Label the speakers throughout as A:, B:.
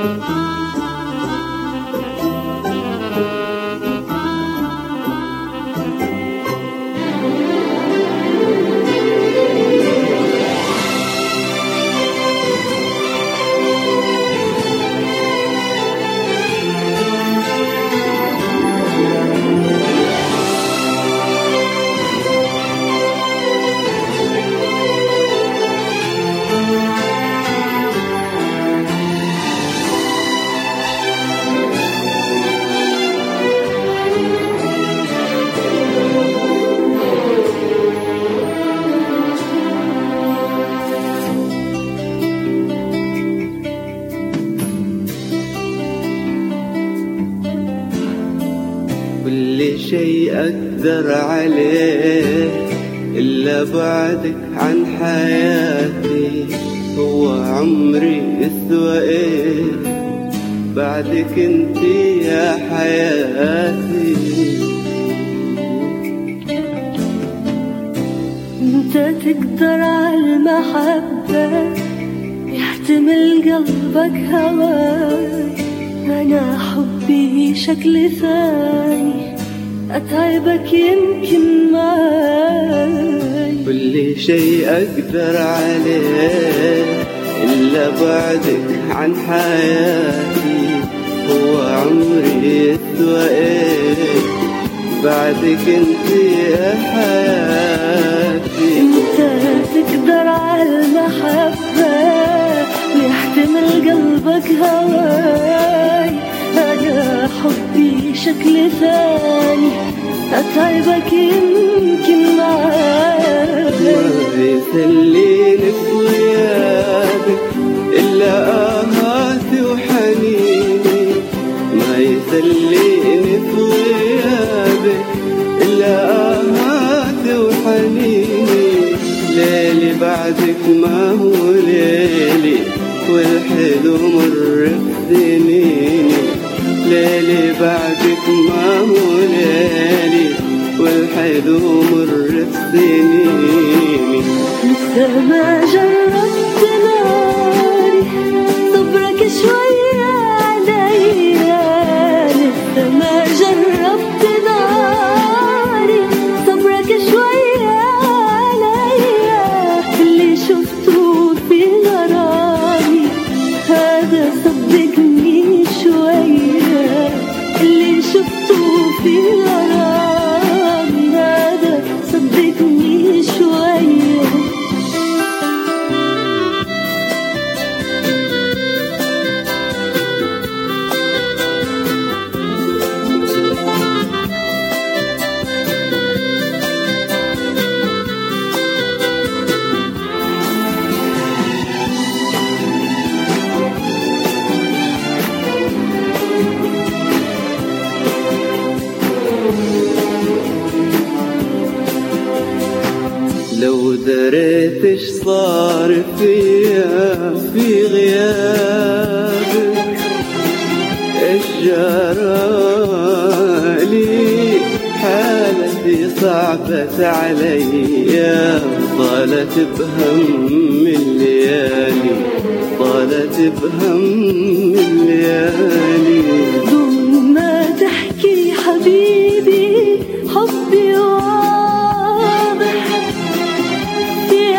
A: كل شيء أقدر عليه إلا بعدك عن حياتي. هو عمري يسوى إيه بعدك انتي يا حياتي.
B: انت تقدر عالمحبة يحتمل قلبك هواي. أنا حبي شكل ثاني أتعبك يمكن معاي.
A: كل شيء أقدر عليه إلا بعدك عن حياتي. هو عمري يسوى إيه بعدك انتي يا حياتي.
B: انت تقدر عالمحبة ويحتمل قلبك هواي. أنا حبي شكل ثاني أتعبك يمكن معاي.
A: ما يخليني في غيابك إلا آهاتي وحنيني. ما يخليني في غيابك إلا آهاتي وحنيني. ليلي بعدك ما هو ليلي والحلو مر بسنيني. ليلي بعدك ما هو ليلي والحلو مر بسنيني.
B: لسه ما جربت ناري صبرك شوية عليا. لسه ما جربت ناري صبرك شوية عليا. اللي شفته في غرامي هذا صدقني شوية. اللي شفته في غرامي هذا صدقني شوية.
A: لو دريت ايش صار فيا في غيابك ايش جرالي. حالتي صعبت عليا طالت بهم الليالي. طالت بهم الليالي.
B: دون ما تحكي حبيبي حبي واضح في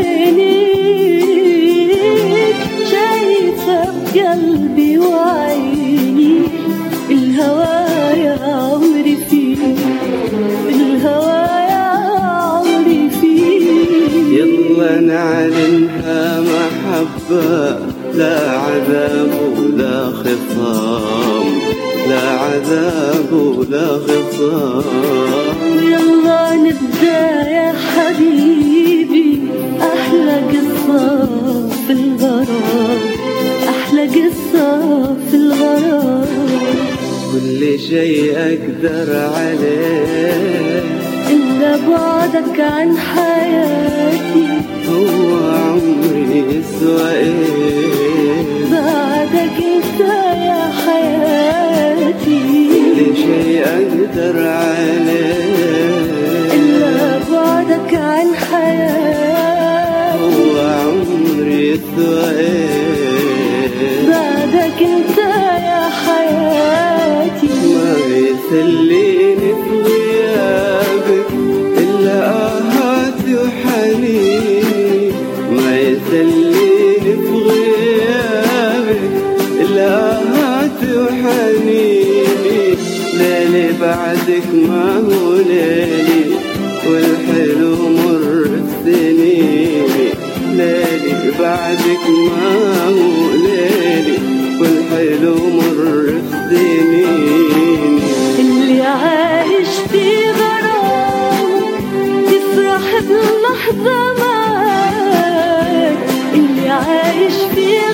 B: عينيك. شايفة بقلبي وعيني. الهوى يا عمري فيك. الهوى يا عمري فيك.
A: يلا نعلنها محبة لا عذاب ولا خصام. لا عذاب ولا خصام.
B: يلا نبدأ يا حبيبي أحلى قصة في الغرام. أحلى قصة في الغرام.
A: كل شيء أقدر عليه
B: إلا بعدك عن حياتي.
A: هو عمري يسوى إيه
B: بعدك انت يا حياتي.
A: كل شيء أقدر عليه
B: إلا بعدك عن حياتي.
A: هو عمري يسوى إيه
B: بعدك بعدك انت يا حياتي.
A: ما يسليني في غيابك إلا آهاتي وحنيني، ما يسليني في غيابك إلا آهاتي وحنيني. ليلي بعدك ما هو ليلي والحلو مر السنين، ليلي بعدك ما هو ليلي والحلو مر السنين.
B: اللي عايش في غرام يفرح بلحظة معاك، اللي عايش في